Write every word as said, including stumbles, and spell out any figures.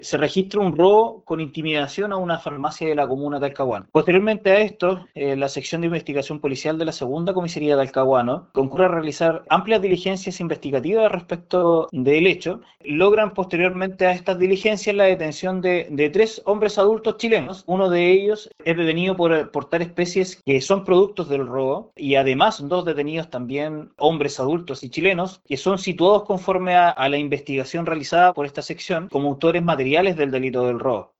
se registra un robo con intimidación a una farmacia de la comuna de Talcahuano. Posteriormente a esto, eh, la sección de investigación policial de la segunda comisaría de Talcahuano concurre a realizar amplias diligencias investigativas respecto del hecho. Logran posteriormente a estas diligencias la detención de, de tres hombres adultos chilenos. Uno de ellos es detenido por portar especies que son productos del robo y además dos detenidos también hombres adultos y chilenos que son situados conforme a, a la investigación realizada por esta sección como autores materiales del delito del robo.